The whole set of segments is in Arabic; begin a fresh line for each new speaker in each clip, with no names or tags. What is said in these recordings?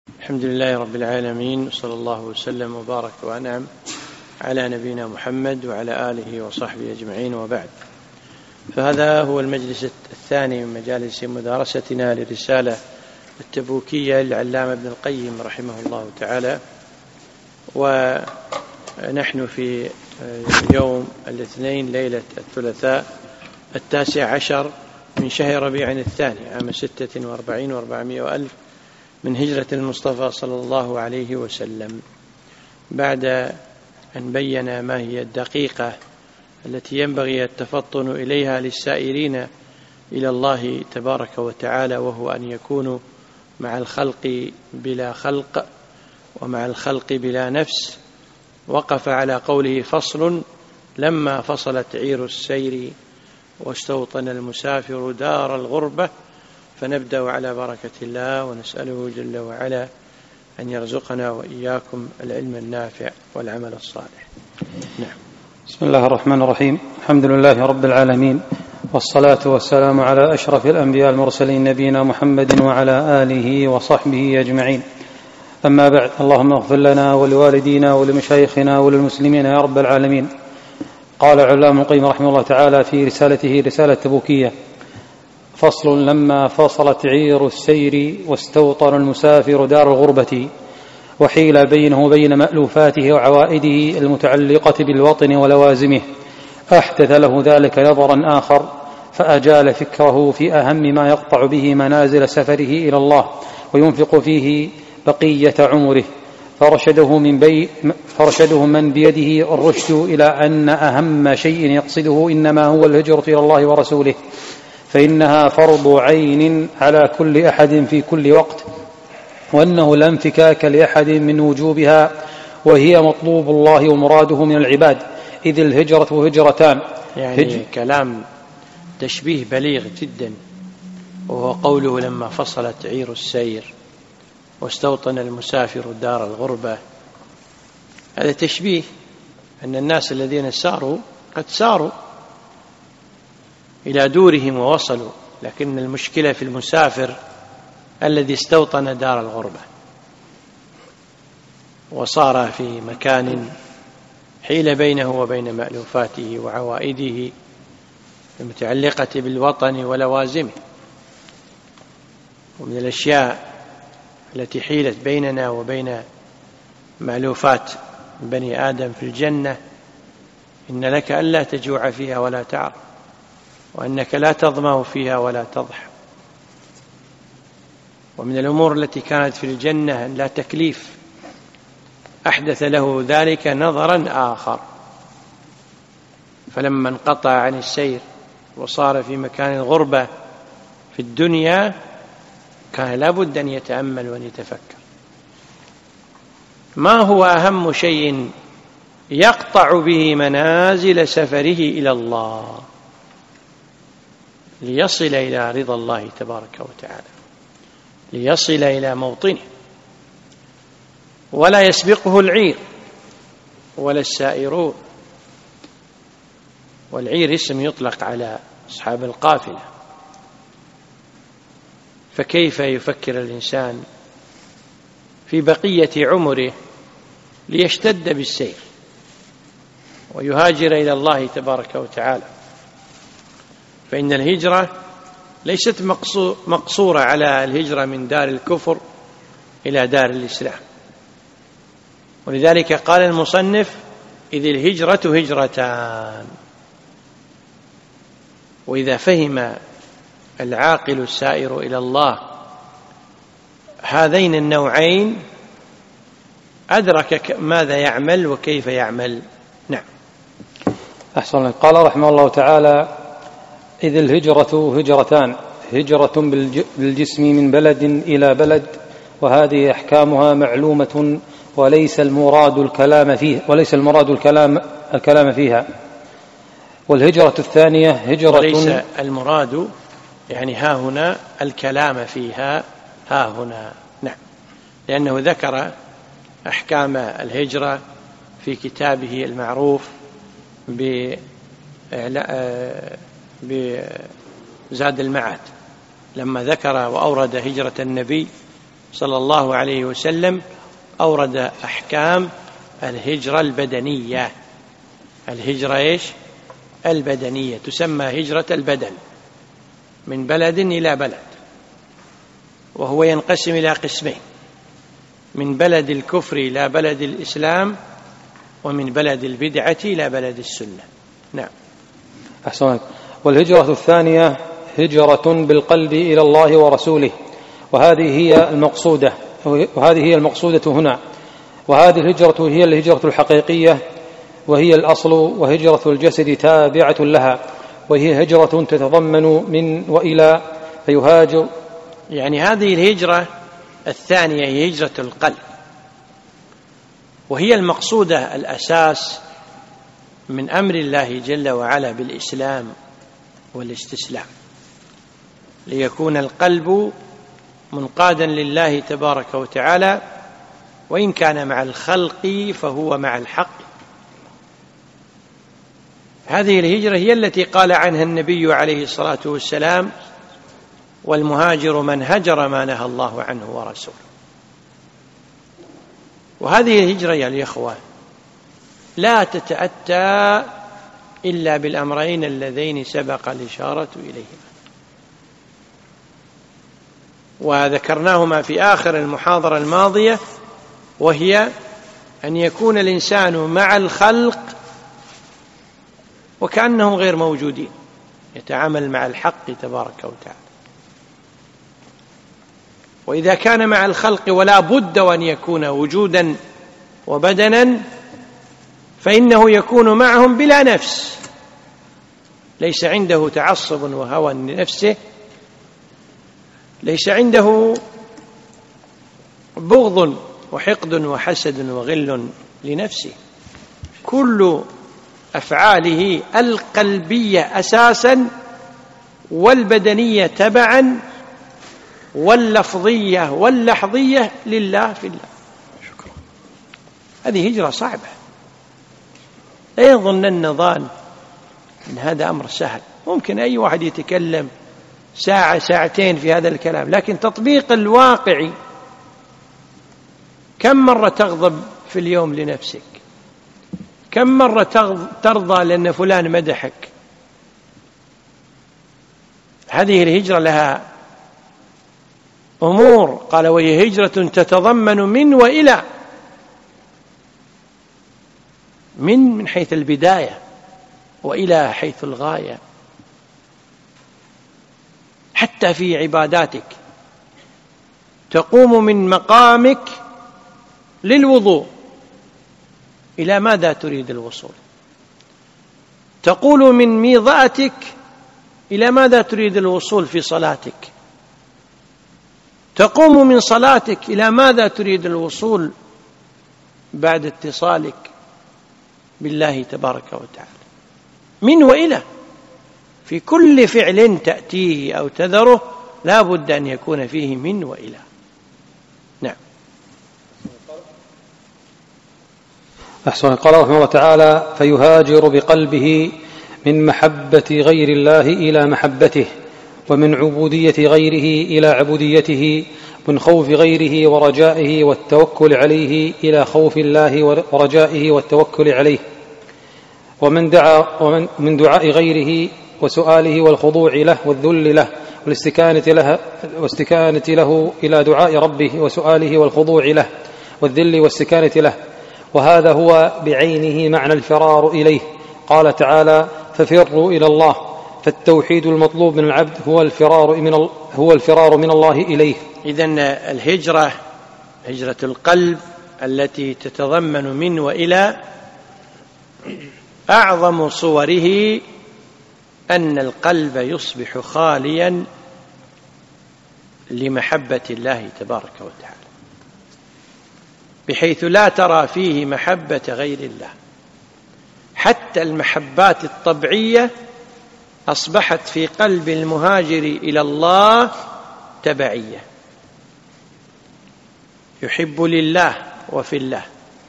الحمد لله رب العالمين، وصلى الله وسلم وبارك وأنعم على نبينا محمد وعلى آله وصحبه أجمعين، وبعد. فهذا هو المجلس الثاني من مجالس مدارستنا للرسالة التبوكية للعلامة ابن القيم رحمه الله تعالى، ونحن في يوم الاثنين ليلة الثلاثاء 19 من شهر ربيع الثاني عام 46 و400 وألف من هجرة المصطفى صلى الله عليه وسلم، بعد أن بين ما هي الدقيقة التي ينبغي التفطن إليها للسائرين إلى الله تبارك وتعالى، وهو أن يكونوا مع الخلق بلا خلق ومع الخلق بلا نفس. وقف على قوله: فصل لما فصلت عير السير واستوطن المسافر دار الغربة. فنبدأ على بركة الله، ونسأله جل وعلا أن يرزقنا وإياكم العلم النافع والعمل الصالح. نعم.
بسم الله الرحمن الرحيم. الحمد لله رب العالمين، والصلاة والسلام على أشرف الأنبياء المرسلين نبينا محمد وعلى آله وصحبه أجمعين. أما بعد، اللهم اغفر لنا ولوالدينا ولمشايخنا وللمسلمين يا رب العالمين. قال العلامة ابن القيم رحمه الله تعالى في رسالته رسالة تبوكية: فصل لما فصلت عير السير واستوطن المسافر دار الغربة وحيل بينه وبين مألوفاته وعوائده المتعلقة بالوطن ولوازمه، أحدث له ذلك نظرا آخر فأجال فكره في أهم ما يقطع به منازل سفره إلى الله وينفق فيه بقية عمره، فرشده من بيده الرشد إلى أن أهم شيء يقصده إنما هو الهجرة إلى الله ورسوله، فإنها فرض عين على كل أحد في كل وقت، وأنه لا انفكاك لأحد من وجوبها، وهي مطلوب الله ومراده من العباد، إذ الهجرة هجرتان.
يعني كلام تشبيه بليغ جدا، وهو قوله: لما فصلت عير السير واستوطن المسافر دار الغربة. هذا تشبيه أن الناس الذين ساروا قد ساروا إلى دورهم ووصلوا، لكن المشكلة في المسافر الذي استوطن دار الغربة وصار في مكان حيل بينه وبين مألوفاته وعوائده المتعلقة بالوطن ولوازمه. ومن الأشياء التي حيلت بيننا وبين مألوفات بني آدم في الجنة: إن لك ألا تجوع فيها ولا تعر، وأنك لا تظمأ فيها ولا تضحى. ومن الأمور التي كانت في الجنة لا تكليف، أحدث له ذلك نظرا آخر، فلما انقطع عن السير وصار في مكان الغربة في الدنيا كان لابد أن يتأمل وأن يتفكر: ما هو أهم شيء يقطع به منازل سفره إلى الله ليصل إلى رضا الله تبارك وتعالى، ليصل إلى موطنه، ولا يسبقه العير ولا السائرون. والعير اسم يطلق على أصحاب القافلة، فكيف يفكر الإنسان في بقية عمره ليشتد بالسير ويهاجر إلى الله تبارك وتعالى؟ فإن الهجرة ليست مقصورة على الهجرة من دار الكفر إلى دار الإسلام، ولذلك قال المصنف: إذ الهجرة هجرتان. وإذا فهم العاقل السائر إلى الله هذين النوعين أدرك ماذا يعمل وكيف يعمل. نعم.
أحسن. قال رحمه الله تعالى: إذ الهجرة هجرتان، هجرة بالجسم من بلد إلى بلد، وهذه أحكامها معلومة، وليس المراد الكلام فيها. والهجرة الثانية هجرة،
وليس المراد يعني ها هنا الكلام فيها ها هنا. نعم، لأنه ذكر أحكام الهجرة في كتابه المعروف بزاد المعاد، لما ذكر وأورد هجرة النبي صلى الله عليه وسلم أورد أحكام الهجرة البدنية. الهجرة إيش؟ البدنية، تسمى هجرة البدن، من بلد إلى بلد، وهو ينقسم إلى قسمين: من بلد الكفر إلى بلد الإسلام، ومن بلد البدعة إلى بلد السنة. نعم.
أحسنت. والهجرة الثانية هجرة بالقلب إلى الله ورسوله، وهذه هي المقصودة هنا. وهذه الهجرة هي الهجرة الحقيقية، وهي الأصل، وهجرة الجسد تابعة لها، وهي هجرة تتضمن من وإلى فيهاجر.
يعني هذه الهجرة الثانية هي هجرة القلب، وهي المقصودة الأساس من أمر الله جل وعلا بالإسلام والاستسلام، ليكون القلب منقادا لله تبارك وتعالى، وإن كان مع الخلق فهو مع الحق. هذه الهجرة هي التي قال عنها النبي عليه الصلاة والسلام: والمهاجر من هجر ما نهى الله عنه ورسوله. وهذه الهجرة يا الإخوة لا تتأتى إلا بالأمرين اللذين سبق الإشارة إليهما، وذكرناهما في آخر المحاضرة الماضية، وهي أن يكون الإنسان مع الخلق وكأنهم غير موجودين، يتعامل مع الحق تبارك وتعالى. وإذا كان مع الخلق ولا بد وأن يكون وجودا وبدنا، فإنه يكون معهم بلا نفس، ليس عنده تعصب وهوى لنفسه، ليس عنده بغض وحقد وحسد وغل لنفسه. كل أفعاله القلبية أساسا، والبدنية تبعا، واللفظية واللحظية لله في الله. شكرا. هذه هجرة صعبة، لا يظنن ظان أن هذا أمر سهل. ممكن أي واحد يتكلم ساعة ساعتين في هذا الكلام، لكن تطبيق الواقعي. كم مرة تغضب في اليوم لنفسك؟ كم مرة ترضى لأن فلان مدحك؟ هذه الهجرة لها أمور، قال: وهي هجرة تتضمن من وإلى، من حيث البداية، وإلى حيث الغاية. حتى في عباداتك تقوم من مقامك للوضوء، إلى ماذا تريد الوصول؟ تقول من ميضأتك إلى ماذا تريد الوصول في صلاتك؟ تقوم من صلاتك إلى ماذا تريد الوصول بعد اتصالك بالله تبارك وتعالى؟ من وإلى، في كل فعل تأتيه أو تذره لا بد أن يكون فيه من وإلى. نعم.
أحسن. قال رحمه الله تعالى: فيهاجر بقلبه من محبة غير الله إلى محبته، ومن عبودية غيره إلى عبوديته، من خوف غيره ورجائه والتوكل عليه إلى خوف الله ورجائه والتوكل عليه، ومن دعاء غيره وسؤاله والخضوع له والذل له والاستكانة له إلى دعاء ربه وسؤاله والخضوع له والذل والاستكانة له. وهذا هو بعينه معنى الفرار إليه. قال تعالى: ففروا إلى الله. فالتوحيد المطلوب من العبد هو الفرار من الله إليه.
إذن الهجرة، هجرة القلب التي تتضمن من وإلى، أعظم صوره أن القلب يصبح خاليا لمحبة الله تبارك وتعالى، بحيث لا ترى فيه محبة غير الله. حتى المحبات الطبيعية أصبحت في قلب المهاجر إلى الله تبعية، يحب لله وفي الله،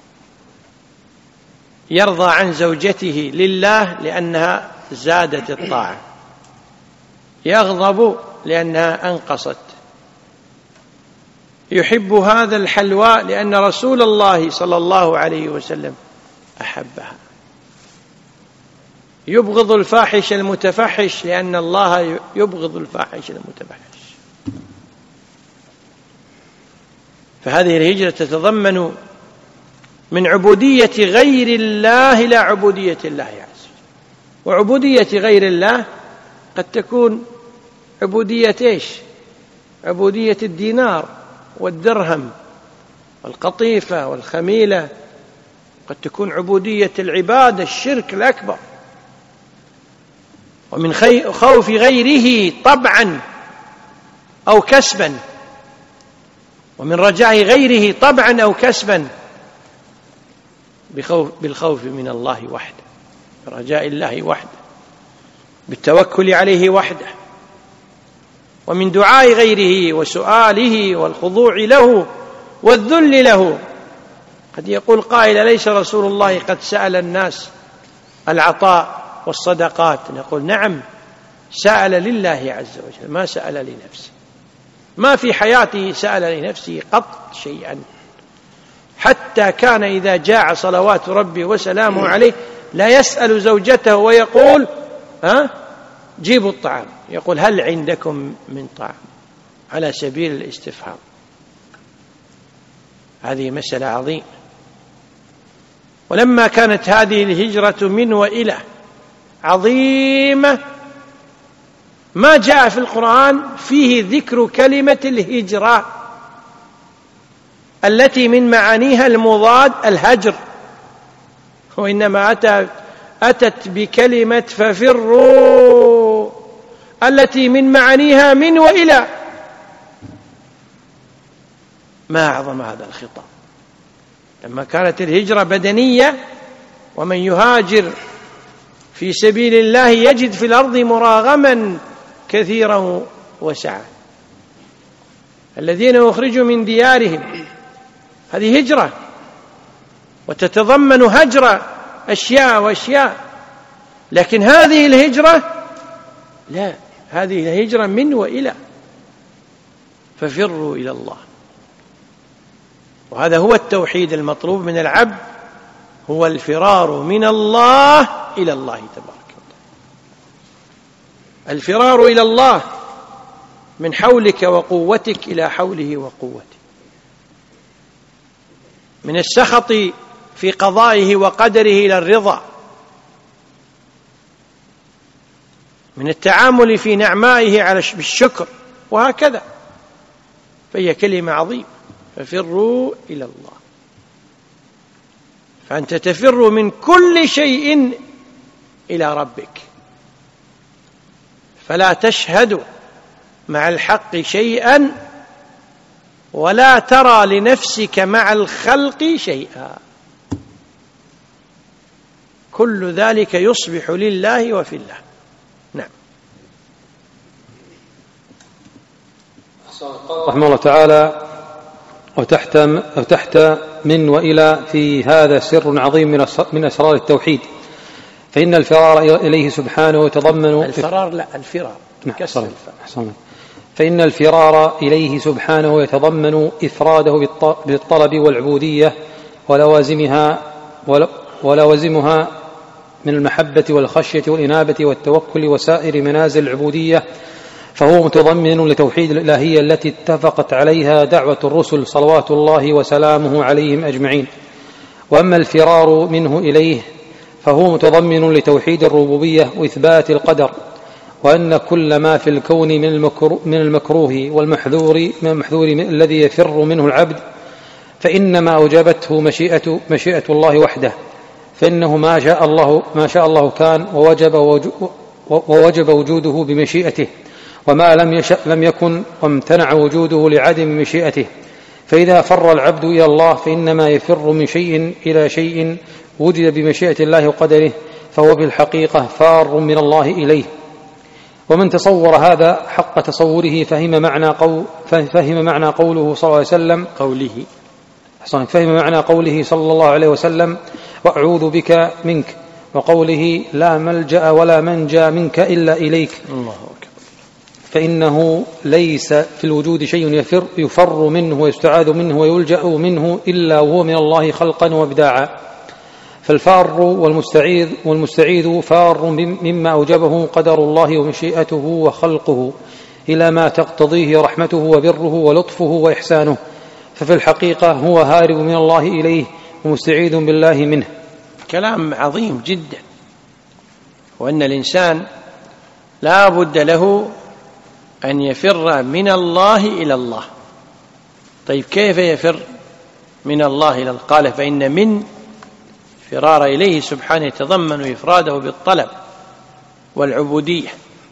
يرضى عن زوجته لله لأنها زادت الطاعة، يغضب لأنها أنقصت، يحب هذا الحلواء لأن رسول الله صلى الله عليه وسلم أحبها، يبغض الفاحش المتفحش لأن الله يبغض الفاحش المتفحش. فهذه الهجرة تتضمن من عبودية غير الله إلى عبودية الله عز وجل. وعبودية غير الله قد تكون عبودية إيش؟ عبودية الدينار والدرهم والقطيفة والخميلة، قد تكون عبودية العبادة الشرك الأكبر. ومن خوف غيره طبعا أو كسبا، ومن رجاء غيره طبعا أو كسبا بالخوف من الله وحده، برجاء الله وحده، بالتوكل عليه وحده، ومن دعاء غيره وسؤاله والخضوع له والذل له. قد يقول قائل: أليس رسول الله قد سأل الناس العطاء والصدقات؟ نقول: نعم، سأل لله عز وجل، ما سأل لنفسه، ما في حياته سأل لنفسه قط شيئا، حتى كان إذا جاع صلوات ربي وسلامه عليه لا يسأل زوجته ويقول: جيبوا الطعام، يقول: هل عندكم من طعام؟ على سبيل الاستفهام. هذه مسألة عظيمة. ولما كانت هذه الهجرة من وإلى عظيمة، ما جاء في القرآن فيه ذكر كلمة الهجرة التي من معانيها المضاد الهجر، وإنما أتت بكلمة ففروا التي من معانيها من وإلى. ما أعظم هذا الخطاب. لما كانت الهجرة بدنية، ومن يهاجر في سبيل الله يجد في الأرض مراغما كثيرا وسعة. الذين يخرجوا من ديارهم، هذه هجرة، وتتضمن هجر أشياء وأشياء. لكن هذه الهجرة لا، هذه الهجرة من وإلى، ففروا إلى الله. وهذا هو التوحيد المطلوب من العبد، هو الفرار من الله إلى الله تبارك وتعالى. الفرار إلى الله من حولك وقوتك إلى حوله وقوته، من السخط في قضائه وقدره إلى الرضا، من التعامل في نعمائه على بالشكر، وهكذا. فهي كلمة عظيمة، ففروا إلى الله. فأنت تفر من كل شيء إلى ربك، فلا تشهد مع الحق شيئا ولا ترى لنفسك مع الخلق شيئا، كل ذلك يصبح لله وفي الله. نعم.
رحمه الله تعالى: وتحت من وإلى في هذا سر عظيم من أسرار التوحيد، فإن الفرار إليه سبحانه يتضمن فإن الفرار إليه سبحانه يتضمن إفراده بالطلب والعبودية ولوازمها من المحبة والخشية والإنابة والتوكل وسائر منازل العبودية، فهو متضمن لتوحيد الإلهية التي اتفقت عليها دعوة الرسل صلوات الله وسلامه عليهم أجمعين. وأما الفرار منه إليه فهو متضمن لتوحيد الربوبية وإثبات القدر، وأن كل ما في الكون من المكروه والمحذور الذي يفر منه العبد فإنما أوجبته مشيئة الله وحده، فإنه ما شاء الله كان ووجب وجوده بمشيئته، وما لم يشأ لم يكن، وامتنع وجوده لعدم مشيئته. فإذا فر العبد إلى الله فإنما يفر من شيء إلى شيء وجد بمشيئة الله وقدره، فهو في الحقيقة فار من الله إليه. ومن تصور هذا حق تصوره فهم معنى قوله صلى الله عليه وسلم فهم معنى قوله صلى الله عليه وسلم: وأعوذ بك منك، وقوله: لا ملجأ ولا منجا منك إلا إليك.
الله أكبر.
فإنه ليس في الوجود شيء يفر منه ويستعاذ منه ويلجأ منه إلا وهو من الله خلقا وابداعا. فالفار والمستعيذ فار مما أوجبه قدر الله ومشيئته وخلقه إلى ما تقتضيه رحمته وبره ولطفه وإحسانه، ففي الحقيقة هو هارب من الله إليه ومستعيذ بالله منه.
كلام عظيم جدا، وأن الإنسان لا بد له أن يفر من الله إلى الله. طيب كيف يفر من الله إلى الله؟ قال فإن من فرار إليه سبحانه يتضمن إفراده بالطلب والعبودية،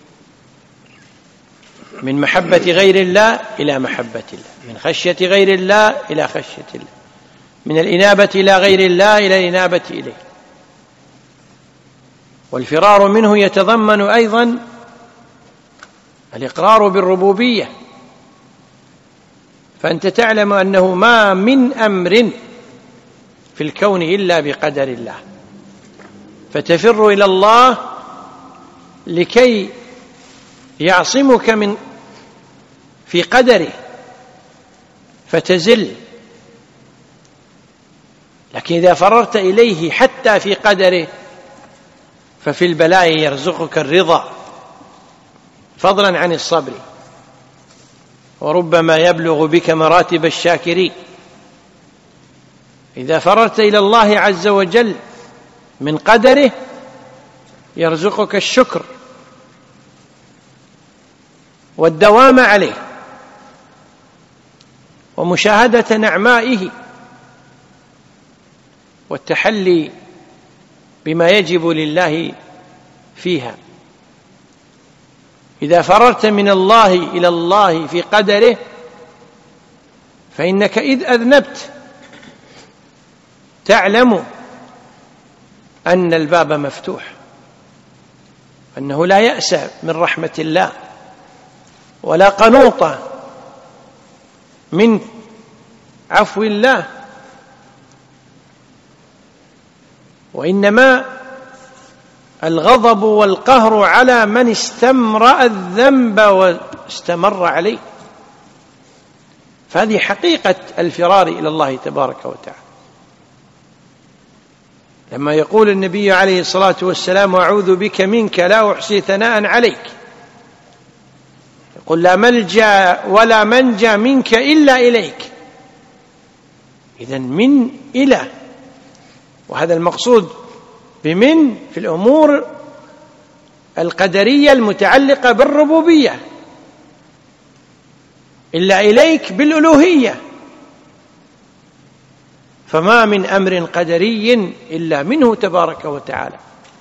من محبة غير الله إلى محبة الله، من خشية غير الله إلى خشية الله، من الإنابة إلى غير الله إلى الإنابة إليه. والفرار منه يتضمن أيضا الإقرار بالربوبية، فأنت تعلم أنه ما من أمر في الكون إلا بقدر الله، فتفر إلى الله لكي يعصمك من في قدره فتزل. لكن إذا فررت إليه حتى في قدره ففي البلاء يرزقك الرضا فضلا عن الصبر، وربما يبلغ بك مراتب الشاكرين. إذا فررت إلى الله عز وجل من قدره يرزقك الشكر والدوام عليه ومشاهدة نعمائه والتحلي بما يجب لله فيها. إذا فررت من الله إلى الله في قدره فإنك إذ أذنبت تعلم أن الباب مفتوح، أنه لا يأس من رحمة الله ولا قنوط من عفو الله، وإنما الغضب والقهر على من استمرأ الذنب واستمر عليه. فهذه حقيقة الفرار إلى الله تبارك وتعالى. لما يقول النبي عليه الصلاة والسلام أعوذ بك منك لا أحصي ثناء عليك، يقول لا ملجأ ولا منجى منك إلا إليك. إذن من إلى، وهذا المقصود بمن في الأمور القدرية المتعلقة بالربوبية، إلا إليك بالألوهية. فما من أمر قدري إلا منه تبارك وتعالى،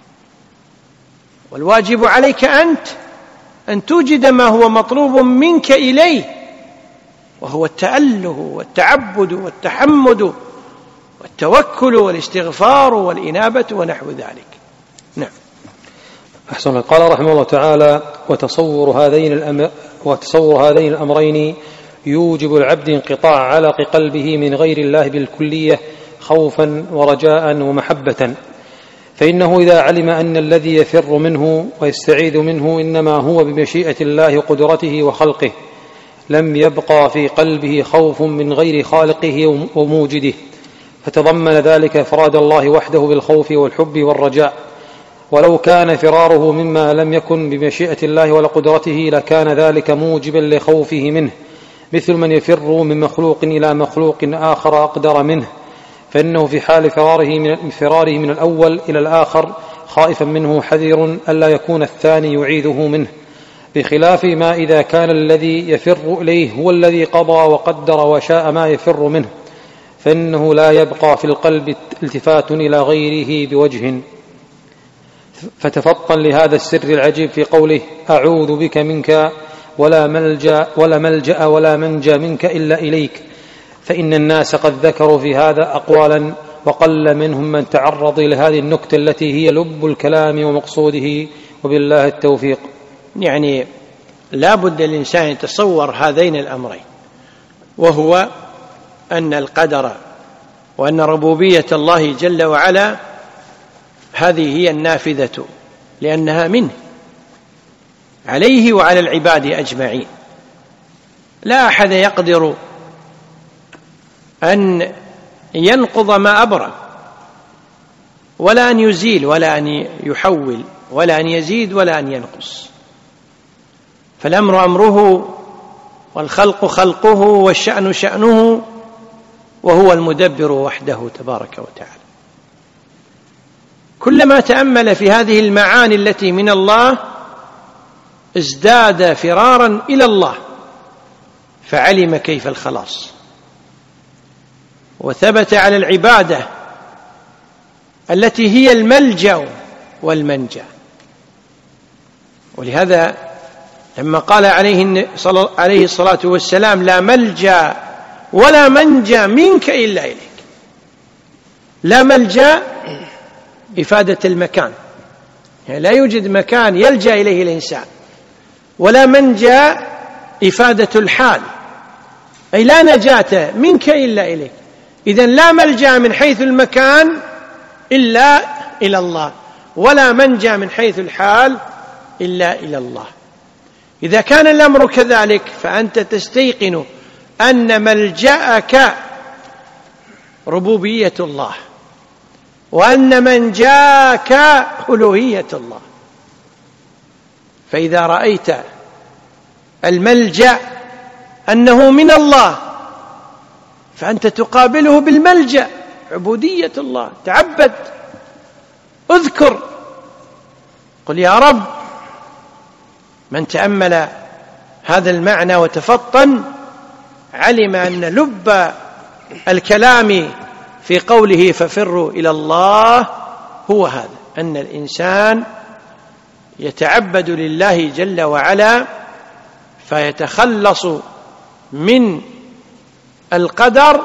والواجب عليك أنت أن توجد ما هو مطلوب منك إليه، وهو التأله والتعبد والتحمد والتوكل والاستغفار والإنابة ونحو ذلك. نعم.
أحسن. قال رحمه الله تعالى وتصور هذين الأمرين يوجب العبد انقطاع علق قلبه من غير الله بالكلية خوفا ورجاء ومحبة، فإنه إذا علم أن الذي يفر منه ويستعيذ منه إنما هو بمشيئة الله وقدرته وخلقه لم يبقى في قلبه خوف من غير خالقه وموجده، فتضمن ذلك إفراد الله وحده بالخوف والحب والرجاء. ولو كان فراره مما لم يكن بمشيئة الله ولا قدرته لكان ذلك موجبا لخوفه منه، مثل من يفر من مخلوق إلى مخلوق آخر أقدر منه، فإنه في حال فراره من الأول إلى الآخر خائفا منه حذر ألا يكون الثاني يعيذه منه، بخلاف ما إذا كان الذي يفر إليه هو الذي قضى وقدر وشاء ما يفر منه، فإنه لا يبقى في القلب التفات إلى غيره بوجه. فتفطن لهذا السر العجيب في قوله أعوذ بك منك ولا ملجأ ولا منجى منك إلا إليك، فإن الناس قد ذكروا في هذا أقوالا وقل منهم من تعرض لهذه النكتة التي هي لب الكلام ومقصوده، وبالله التوفيق.
يعني لا بد الإنسان يتصور هذين الأمرين، وهو أن القدر وأن ربوبية الله جل وعلا هذه هي النافذة، لأنها منه، عليه وعلى العباد أجمعين. لا أحد يقدر أن ينقض ما أبرم، ولا أن يزيل، ولا أن يحول، ولا أن يزيد، ولا أن ينقص. فالأمر أمره، والخلق خلقه، والشأن شأنه، وهو المدبر وحده تبارك وتعالى. كلما تأمل في هذه المعاني التي من الله ازداد فرارا إلى الله، فعلم كيف الخلاص، وثبت على العبادة التي هي الملجأ والمنجى. ولهذا لما قال عليه الصلاة والسلام: لا ملجأ ولا منجى منك إلا إليك. لا ملجأ إفادة المكان، يعني لا يوجد مكان يلجأ إليه الإنسان، ولا منجى إفادة الحال، أي لا نجاة منك إلا إليك. إذن لا ملجأ من حيث المكان إلا إلى الله، ولا منجى من حيث الحال إلا إلى الله. إذا كان الأمر كذلك فأنت تستيقن أن ملجأك ربوبية الله، وأن منجاك ألوهية الله. فإذا رأيت الملجأ أنه من الله، فأنت تقابله بالملجأ، عبودية الله. تعبد، اذكر، قل يا رب. من تأمل هذا المعنى وتفطن علم أن لب الكلام في قوله ففروا إلى الله هو هذا، أن الإنسان يتعبد لله جل وعلا فيتخلص من القدر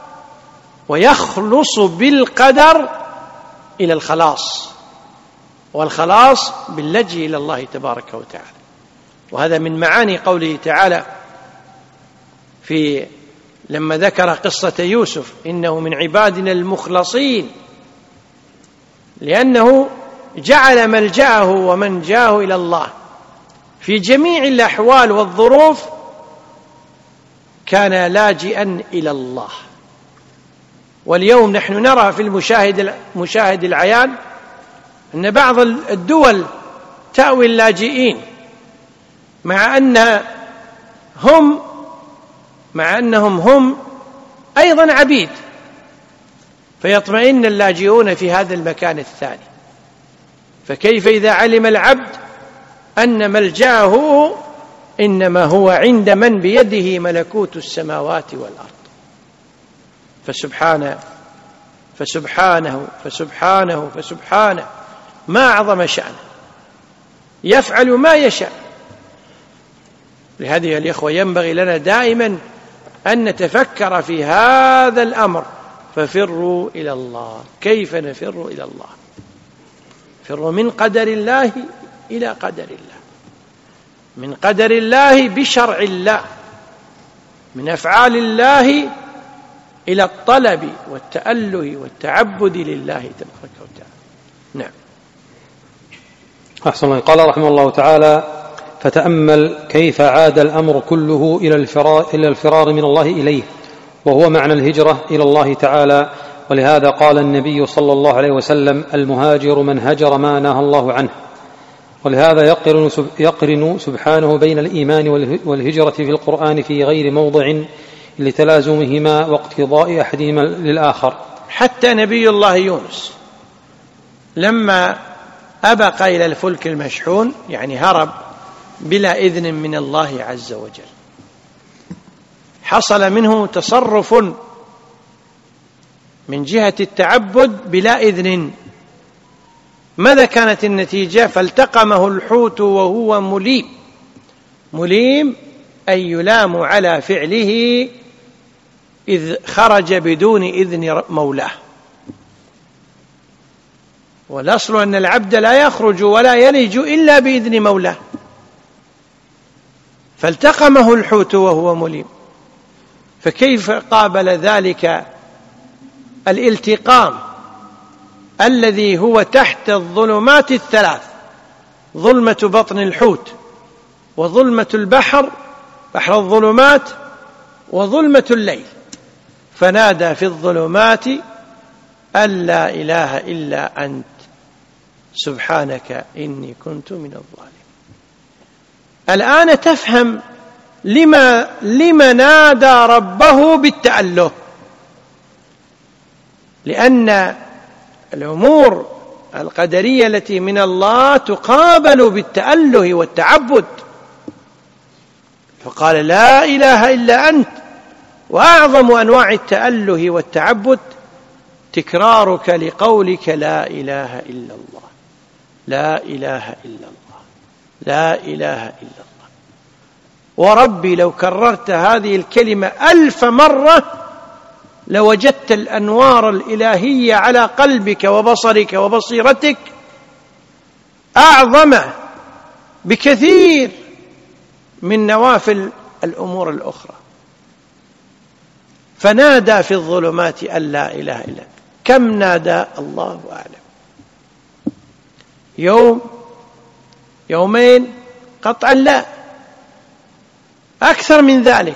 ويخلص بالقدر إلى الخلاص، والخلاص باللجئ إلى الله تبارك وتعالى. وهذا من معاني قوله تعالى لما ذكر قصة يوسف: إنه من عبادنا المخلصين، لأنه جعل ملجأه ومنجاه إلى الله في جميع الأحوال والظروف، كان لاجئا إلى الله. واليوم نحن نرى في المشاهد العيان أن بعض الدول تأوي اللاجئين، مع أنهم هم أيضا عبيد، فيطمئن اللاجئون في هذا المكان الثاني. فكيف إذا علم العبد أن ملجأه إنما هو عند من بيده ملكوت السماوات والأرض؟ فسبحانه ما أعظم شأنه، يفعل ما يشاء. لهذه الإخوة ينبغي لنا دائما أن نتفكر في هذا الأمر. ففروا إلى الله. كيف نفر إلى الله؟ فروا من قدر الله إلى قدر الله، من قدر الله بشرع الله، من أفعال الله إلى الطلب والتأله والتعبد لله تبارك وتعالى. نعم.
أحسن الله. قال رحمه الله تعالى: فتأمل كيف عاد الأمر كله إلى الفرار من الله إليه، وهو معنى الهجرة إلى الله تعالى. ولهذا قال النبي صلى الله عليه وسلم: المهاجر من هجر ما نهى الله عنه. ولهذا يقرن سبحانه بين الإيمان والهجرة في القرآن في غير موضع لتلازمهما واقتضاء أحدهما للآخر.
حتى نبي الله يونس لما أبق إلى الفلك المشحون، يعني هرب بلا إذن من الله عز وجل، حصل منه تصرف من جهة التعبد بلا إذن. ماذا كانت النتيجة؟ فالتقمه الحوت وهو مليم أي يلام على فعله إذ خرج بدون إذن مولاه. والأصل أن العبد لا يخرج ولا يلج إلا بإذن مولاه، فالتقمه الحوت وهو مليم. فكيف قابل ذلك الالتقام الذي هو تحت الظلمات الثلاث: ظلمة بطن الحوت، وظلمة البحر، بحر الظلمات، وظلمة الليل، فنادى في الظلمات أن لا إله إلا أنت سبحانك إني كنت من الظالمين. الآن تفهم لما نادى ربه بالتأله، لأن الأمور القدرية التي من الله تقابل بالتأله والتعبد، فقال لا إله إلا أنت. وأعظم أنواع التأله والتعبد تكرارك لقولك لا إله إلا الله، لا إله إلا الله، لا إله إلا الله. وربي لو كررت هذه الكلمة 1000 مرة لوجدت الأنوار الإلهية على قلبك وبصرك وبصيرتك أعظم بكثير من نوافل الأمور الأخرى. فنادى في الظلمات أن لا إله إلا أنت. كم نادى؟ الله أعلم. يوم، يومين، قطعا لا، أكثر من ذلك،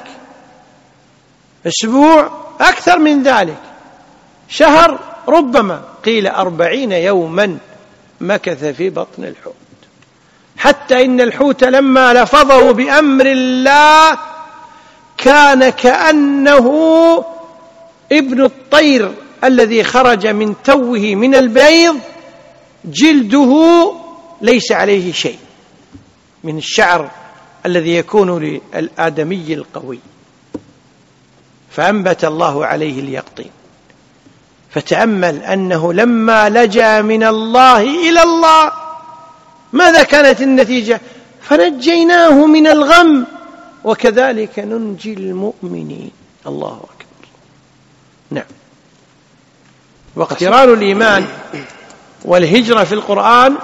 أسبوع، أكثر من ذلك، شهر، ربما قيل 40 يوما مكث في بطن الحوت، حتى إن الحوت لما لفظه بأمر الله كان كأنه ابن الطير الذي خرج من توه من البيض، جلده ليس عليه شيء من الشعر الذي يكون للآدمي القوي، فأنبت الله عليه اليقطين. فتأمل أنه لما لجأ من الله إلى الله ماذا كانت النتيجة؟ فنجيناه من الغم وكذلك ننجي المؤمنين. الله أكبر. نعم. واقتران الإيمان والهجرة في القرآن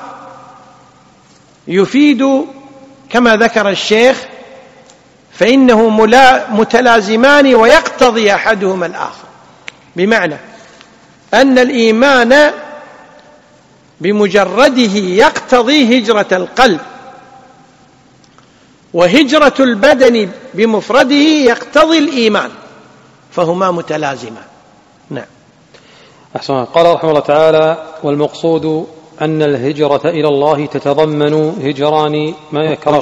يفيد كما ذكر الشيخ، فإنه متلازمان ويقتضي أحدهما الآخر، بمعنى أن الإيمان بمجرده يقتضي هجرة القلب، وهجرة البدن بمفرده يقتضي الإيمان، فهما متلازمان. نعم.
أحسن. قال رحمه الله تعالى: والمقصود أن الهجرة إلى الله تتضمن هجران ما يكرهه.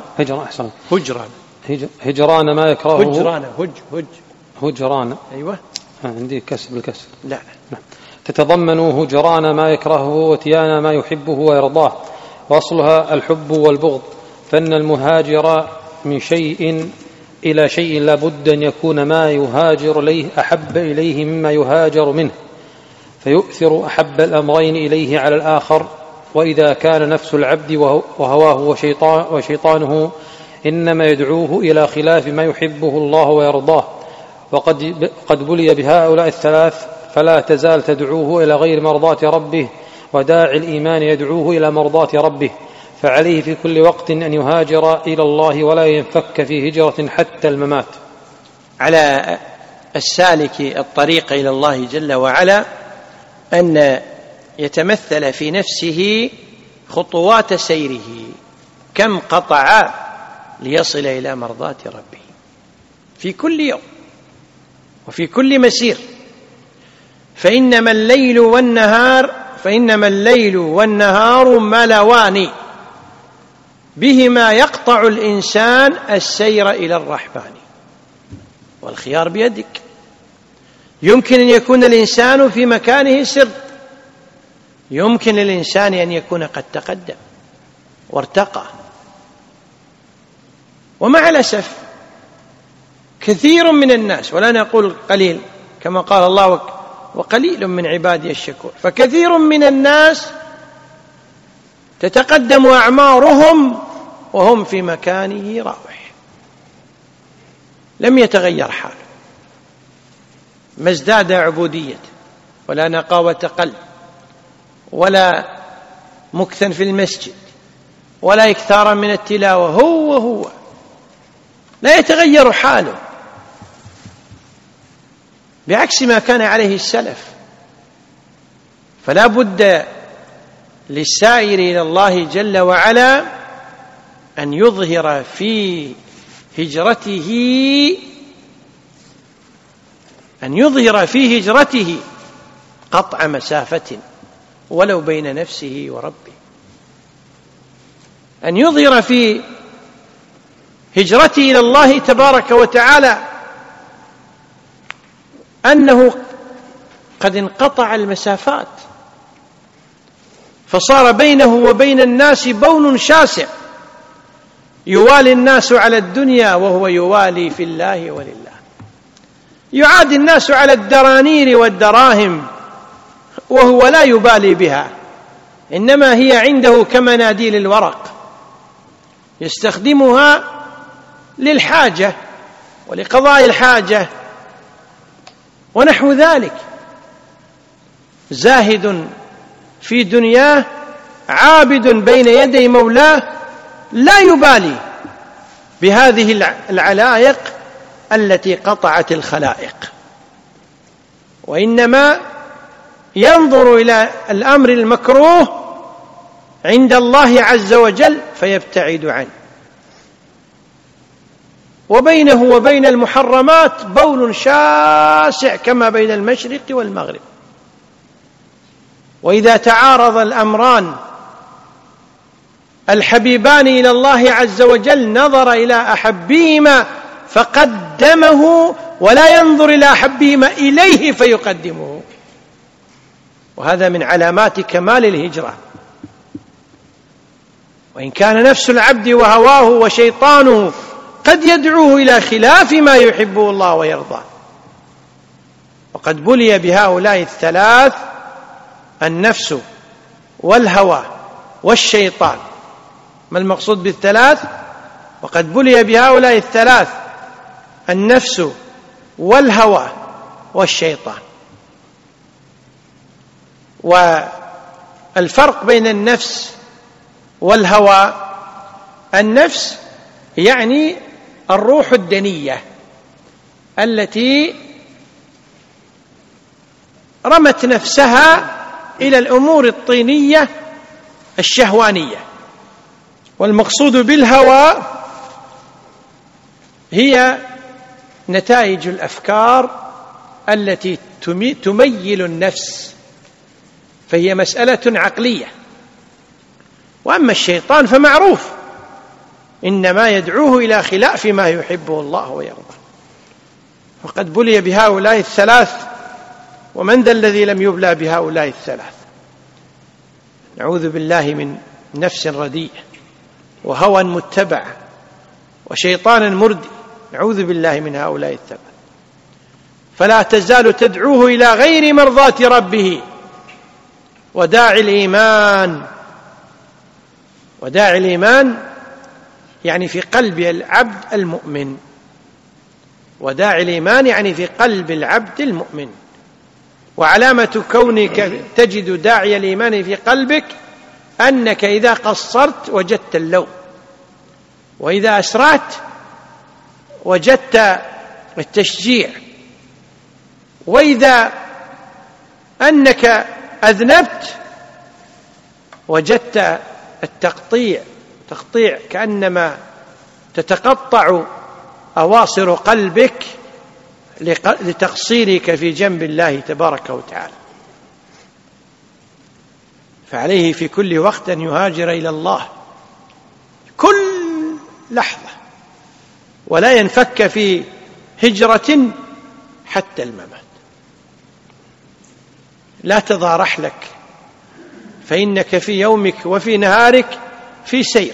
هجران ما يكرهه. هجران.
أيوة.
عندي كسر بالكسر.
لا.
نعم. تتضمن هجران ما يكرهه وتيان ما يحبه ويرضاه، وأصلها الحب والبغض، فإن المهاجر من شيء إلى شيء لا بد أن يكون ما يهاجر إليه أحب إليه مما يهاجر منه، فيؤثر أحب الأمرين إليه على الآخر. وإذا كان نفس العبد وهواه وشيطانه إنما يدعوه إلى خلاف ما يحبه الله ويرضاه، وقد بلي بهؤلاء الثلاث، فلا تزال تدعوه إلى غير مرضاة ربه، وداعي الإيمان يدعوه إلى مرضاة ربه، فعليه في كل وقت أن يهاجر إلى الله ولا ينفك في هجرة حتى الممات.
على السالك الطريق إلى الله جل وعلا أن يتمثل في نفسه خطوات سيره، كم قطع ليصل إلى مرضاة ربه في كل يوم وفي كل مسير. فإنما الليل والنهار ملوان بهما يقطع الإنسان السير إلى الرحمن، والخيار بيدك. يمكن أن يكون الإنسان في مكانه سر، يمكن للإنسان أن يكون قد تقدم وارتقى. ومع الأسف كثير من الناس، ولا نقول قليل كما قال الله: وقليل من عبادي الشكور، فكثير من الناس تتقدم أعمارهم وهم في مكانه راوح، لم يتغير حاله، ما ازداد عبودية ولا نقاوة قلب ولا مكثا في المسجد ولا إكثارا من التلاوة، هو لا يتغير حاله، بعكس ما كان عليه السلف. فلا بد للسائر إلى الله جل وعلا أن يظهر في هجرته قطع مسافة ولو بين نفسه وربه، أن يظهر في هجرته إلى الله تبارك وتعالى أنه قد انقطع المسافات، فصار بينه وبين الناس بون شاسع، يوالي الناس على الدنيا وهو يوالي في الله ولله، يعادي الناس على الدرانير والدراهم وهو لا يبالي بها، إنما هي عنده كمناديل الورق يستخدمها للحاجة ولقضاء الحاجة ونحو ذلك. زاهد في دنياه عابد بين يدي مولاه، لا يبالي بهذه العلائق التي قطعت الخلائق، وإنما ينظر إلى الأمر المكروه عند الله عز وجل فيبتعد عنه، وبينه وبين المحرمات بول شاسع كما بين المشرق والمغرب. وإذا تعارض الأمران الحبيبان إلى الله عز وجل نظر إلى أحبهما فقدمه، ولا ينظر إلى أحبهما إليه فيقدمه، وهذا من علامات كمال الهجرة. وإن كان نفس العبد وهواه وشيطانه قد يدعوه إلى خلاف ما يحبه الله ويرضاه، وقد بلي بهؤلاء الثلاث: النفس والهوى والشيطان. ما المقصود بالثلاث؟ وقد بلي بهؤلاء الثلاث: النفس والهوى والشيطان. والفرق بين النفس والهوى: النفس يعني الروح الدنية التي رمت نفسها إلى الأمور الطينية الشهوانية. والمقصود بالهوى هي نتائج الأفكار التي تميل النفس، فهي مسألة عقلية. وأما الشيطان فمعروف، إنما يدعوه إلى خلاف ما يحبه الله ويرضاه. وقد بلي بهؤلاء الثلاث، ومن ذا الذي لم يبلى بهؤلاء الثلاث؟ نعوذ بالله من نفس رديئة وهوى متبع وشيطان مردي، نعوذ بالله من هؤلاء الثلاث. فلا تزال تدعوه إلى غير مرضاة ربه. وداعي الإيمان يعني في قلب العبد المؤمن. وداعي الإيمان يعني في قلب العبد المؤمن. وعلامة كونك تجد داعي الإيمان في قلبك أنك إذا قصرت وجدت اللوم، وإذا أسرعت وجدت التشجيع، وإذا أنك أذنبت وجدت التقطيع، كأنما تتقطع أواصر قلبك لتقصيرك في جنب الله تبارك وتعالى. فعليه في كل وقت أن يهاجر إلى الله كل لحظة، ولا ينفك في هجرة حتى الممات. لا تضع رحلك، فإنك في يومك وفي نهارك في سير.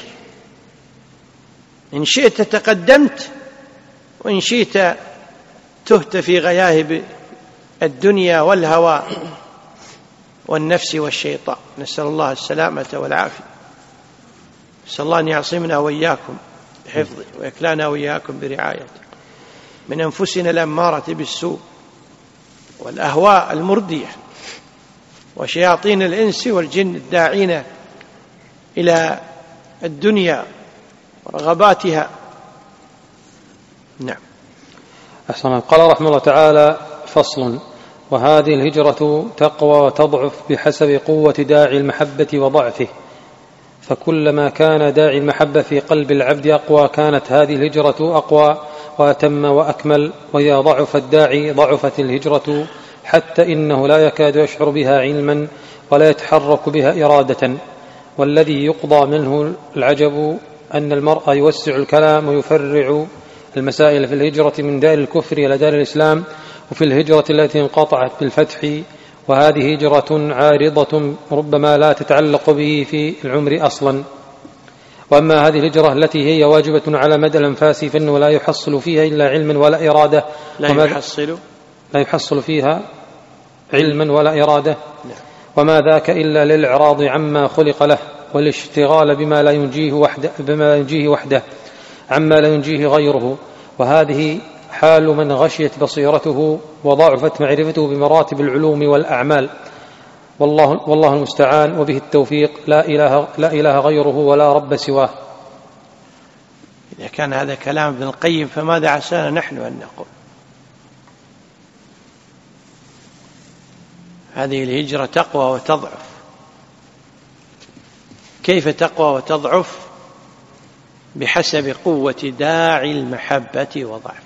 إن شئت تقدمت، وإن شئت تهت في غياهب الدنيا والهوى والنفس والشيطان. نسأل الله السلامة والعافية. نسأل الله أن يعصمنا وإياكم بحفظه، ويكلانا وإياكم برعايته من أنفسنا الأمارة بالسوء والأهواء المردية وشياطين الإنس والجن الداعين إلى الدنيا ورغباتها. نعم.
أحسن. قال رحمه الله تعالى: فصل: وهذه الهجرة تقوى وتضعف بحسب قوة داعي المحبة وضعفه، فكلما كان داعي المحبة في قلب العبد أقوى كانت هذه الهجرة أقوى وأتم وأكمل، وإذا ضعف الداعي ضعفت الهجرة، حتى إنه لا يكاد يشعر بها علما ولا يتحرك بها إرادة. والذي يقضى منه العجب أن المرء يوسع الكلام ويفرع المسائل في الهجرة من دار الكفر إلى دار الإسلام، وفي الهجرة التي انقطعت بالفتح، وهذه هجرة عارضة ربما لا تتعلق به في العمر أصلا. وأما هذه الهجرة التي هي واجبة على مدى الأنفاس فإنه لا يحصل فيها إلا علما ولا إرادة. لا يحصل فيها علما ولا إرادة، وما ذاك إلا للإعراض عما خلق له، والاشتغال بما لا ينجيه وحده عما لا ينجيه غيره. وهذه حال من غشيت بصيرته وضعفت معرفته بمراتب العلوم والأعمال. والله المستعان وبه التوفيق، لا إله غيره ولا رب سواه.
إذا كان هذا كلام ابن القيم فماذا عسانا نحن أن نقول؟ هذه الهجرة تقوى وتضعف. كيف تقوى وتضعف؟ بحسب قوة داعي المحبة وضعفه.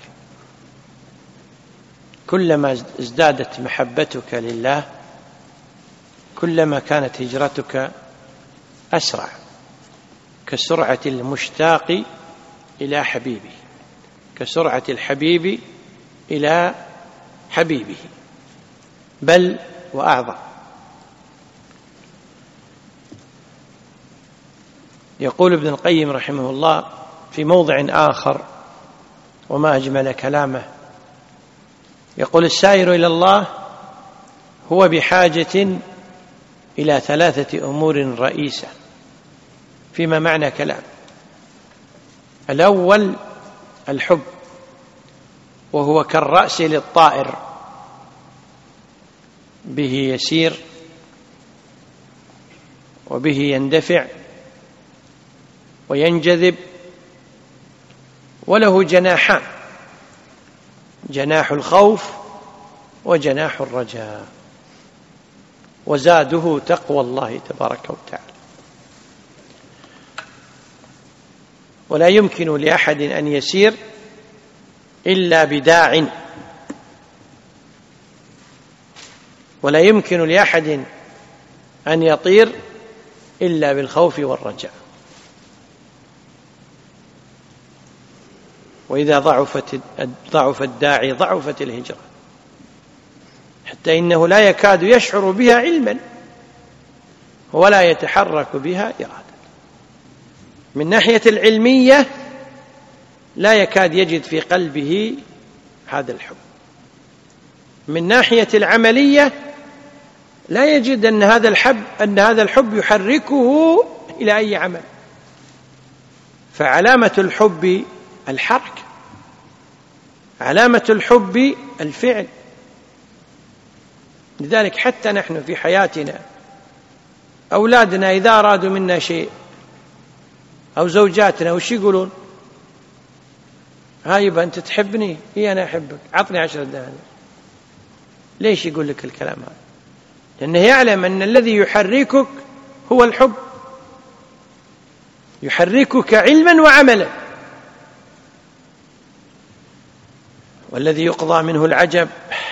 كلما ازدادت محبتك لله كلما كانت هجرتك أسرع، كسرعة المشتاق إلى حبيبه، كسرعة الحبيب إلى حبيبه، بل وأعظم. يقول ابن القيم رحمه الله في موضع آخر وما أجمل كلامه، يقول: السائر إلى الله هو بحاجة إلى 3 أمور رئيسة فيما معنى كلام. الأول الحب، وهو كالرأس للطائر، به يسير وبه يندفع وينجذب، وله جناحان: جناح الخوف وجناح الرجاء، وزاده تقوى الله تبارك وتعالى. ولا يمكن لأحد أن يسير إلا بداع، ولا يمكن لأحد أن يطير إلا بالخوف والرجاء. وإذا ضعف الداعي ضعفت الهجرة، حتى إنه لا يكاد يشعر بها علما ولا يتحرك بها إرادة. من ناحية العلمية لا يكاد يجد في قلبه هذا الحب، من ناحية العملية لا يجد أن هذا الحب يحركه إلى أي عمل. فعلامة الحب الحركة، علامة الحب الفعل. لذلك حتى نحن في حياتنا أولادنا إذا أرادوا منا شيء أو زوجاتنا وش يقولون؟ هايبا أنت تحبني؟ إيه أنا أحبك، عطني 10 دنانير. ليش يقول لك الكلام هذا؟ لأنه يعلم أن الذي يحركك هو الحب، يحركك علما وعملا. والذي يقضى منه العجب،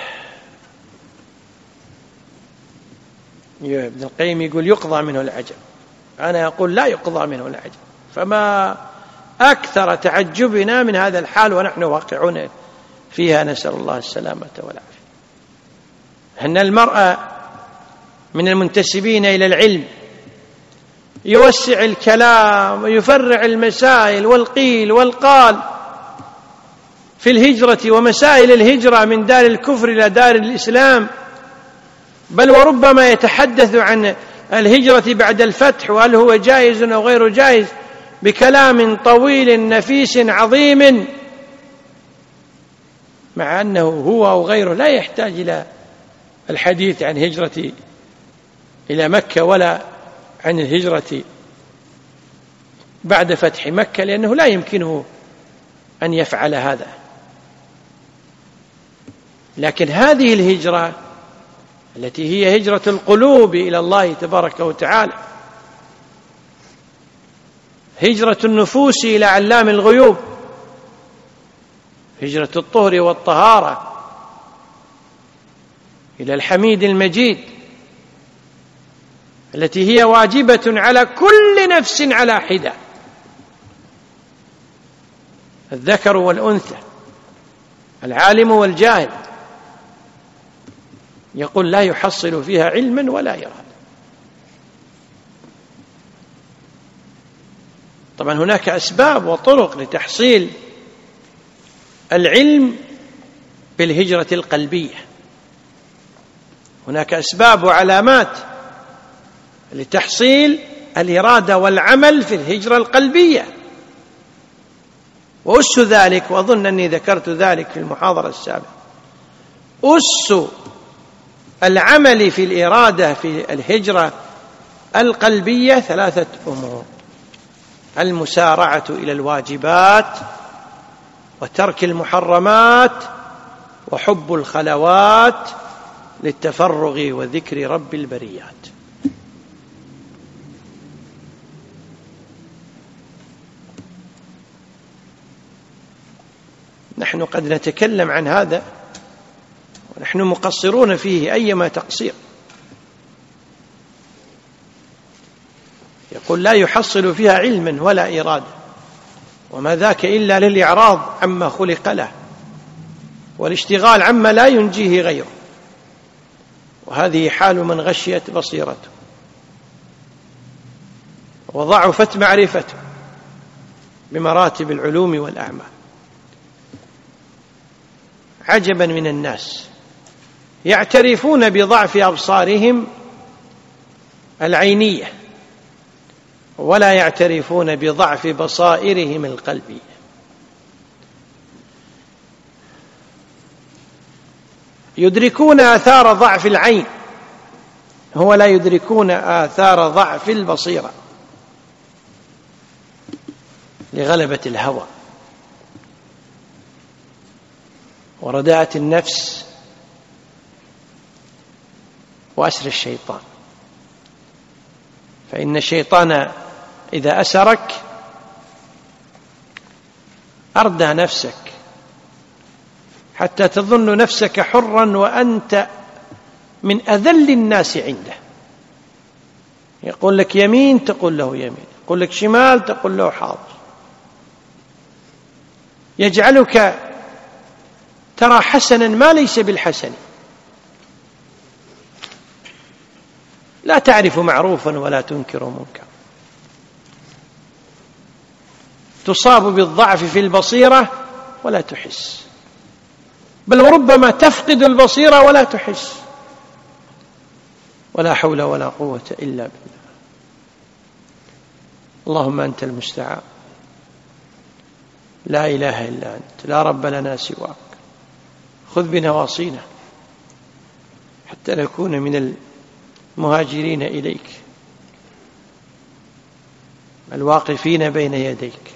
ابن القيم يقول يقضى منه العجب، أنا أقول لا يقضى منه العجب. فما أكثر تعجبنا من هذا الحال ونحن واقعون فيها، نسأل الله السلامة والعافية. أن المرأة من المنتسبين إلى العلم يوسع الكلام ويفرع المسائل والقيل والقال في الهجرة ومسائل الهجرة من دار الكفر إلى دار الإسلام، بل وربما يتحدث عن الهجرة بعد الفتح وهل هو جائز أو غير جائز بكلام طويل نفيس عظيم، مع أنه هو أو غيره لا يحتاج إلى الحديث عن هجرة إلى مكة ولا عن الهجرة بعد فتح مكة، لأنه لا يمكنه أن يفعل هذا. لكن هذه الهجرة التي هي هجرة القلوب إلى الله تبارك وتعالى، هجرة النفوس إلى علام الغيوب، هجرة الطهر والطهارة إلى الحميد المجيد، التي هي واجبة على كل نفس على حدة، الذكر والأنثى، العالم والجاهل. يقول لا يحصل فيها علما ولا إرادة. طبعا هناك أسباب وطرق لتحصيل العلم بالهجرة القلبية، هناك أسباب وعلامات لتحصيل الإرادة والعمل في الهجرة القلبية. وأس ذلك، وأظن أني ذكرت ذلك في المحاضرة السابقة، أس العمل في الإرادة في الهجرة القلبية 3 أمور: المسارعة إلى الواجبات، وترك المحرمات، وحب الخلوات للتفرغ وذكر رب البريات. نحن قد نتكلم عن هذا ونحن مقصرون فيه أيما تقصير. يقول لا يحصل فيها علما ولا إرادة، وما ذاك إلا للإعراض عما خلق له والاشتغال عما لا ينجيه غيره، وهذه حال من غشيت بصيرته وضعفت معرفته بمراتب العلوم والأعمال. عجبا من الناس يعترفون بضعف أبصارهم العينية ولا يعترفون بضعف بصائرهم القلبية. يدركون آثار ضعف العين هو لا يدركون آثار ضعف البصيرة لغلبة الهوى ورداءة النفس وأسر الشيطان. فإن الشيطان إذا أسرك أردى نفسك حتى تظن نفسك حرا وأنت من أذل الناس عنده. يقول لك يمين تقول له يمين، يقول لك شمال تقول له حاضر، يجعلك ترى حسنا ما ليس بالحسن، لا تعرف معروفا ولا تنكر منكرا، تصاب بالضعف في البصيرة ولا تحس، بل ربما تفقد البصيرة ولا تحس. ولا حول ولا قوة إلا بالله. اللهم أنت المستعان، لا إله إلا أنت، لا رب لنا سواك. خذ بنواصينا حتى نكون من المهاجرين إليك الواقفين بين يديك،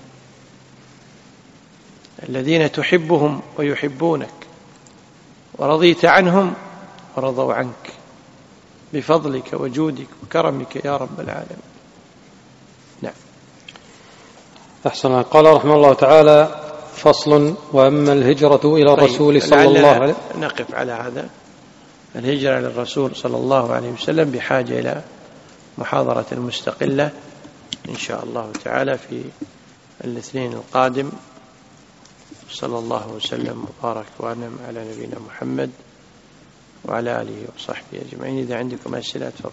الذين تحبهم ويحبونك ورضيت عنهم ورضوا عنك بفضلك وجودك وكرمك يا رب العالمين. نعم.
أحسن. قال رحمه الله تعالى: فصل: وأما الهجرة إلى الرسول صلى الله عليه وسلم.
نقف على هذا. الهجرة إلى الرسول صلى الله عليه وسلم بحاجة إلى محاضرة مستقلة إن شاء الله تعالى في الاثنين القادم. صلى الله وسلم وبارك وأنعم على نبينا محمد وعلى آله وصحبه أجمعين. إذا عندكم أسئلة تفضل.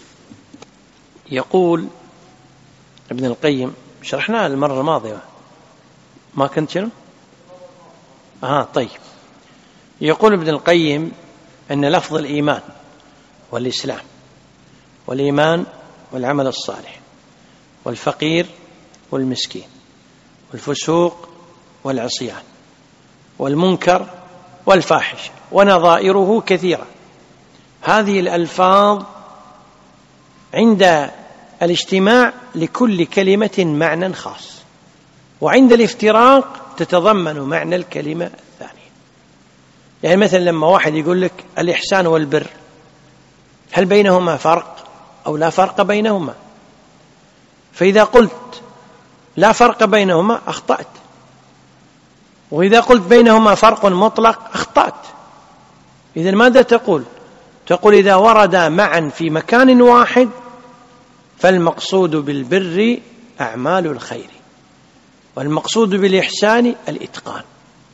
يقول ابن القيم، شرحناها المرة الماضية ما كنت شنو؟ طيب. يقول ابن القيم أن لفظ الإيمان والإسلام والإيمان والعمل الصالح والفقير والمسكين والفسوق والعصيان والمنكر والفاحش ونظائره كثيرة. هذه الألفاظ عند الاجتماع لكل كلمة معنى خاص، وعند الافتراق تتضمن معنى الكلمة الثانية. يعني مثلا لما واحد يقول لك الإحسان والبر، هل بينهما فرق أو لا فرق بينهما؟ فإذا قلت لا فرق بينهما أخطأت، وإذا قلت بينهما فرق مطلق أخطأت. إذن ماذا تقول؟ تقول إذا وردا معا في مكان واحد فالمقصود بالبر أعمال الخير، والمقصود بالإحسان الإتقان.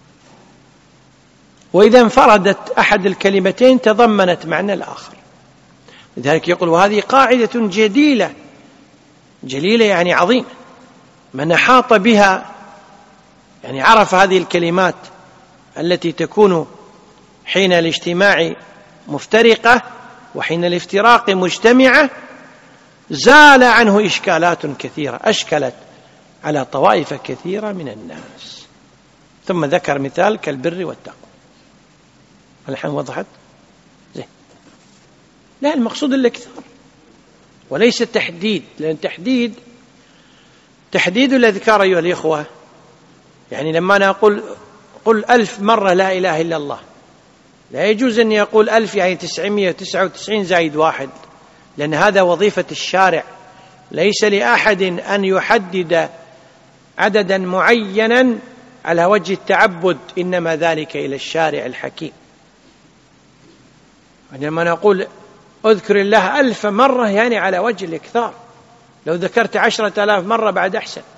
وإذا انفردت أحد الكلمتين تضمنت معنى الآخر. لذلك يقول وهذه قاعدة جليلة يعني عظيمة، من أحاط بها يعني عرف هذه الكلمات التي تكون حين الاجتماع مفترقة وحين الافتراق مجتمعة، زال عنه إشكالات كثيرة أشكلت على طوائف كثيرة من الناس. ثم ذكر مثال كالبر والتقوى. الحين وضحت؟ زين. لا، المقصود الاكثار وليس التحديد، لأن تحديد الأذكار أيها الإخوة، يعني لما أنا أقول قل 1000 مرة لا إله إلا الله، لا يجوز أن يقول 1000 يعني 999 زائد 1، لأن هذا وظيفة الشارع، ليس لأحد أن يحدد عددا معينا على وجه التعبد، إنما ذلك إلى الشارع الحكيم. لما نقول أذكر الله 1000 مرة يعني على وجه الإكثار، لو ذكرت 10,000 مرة بعد أحسن.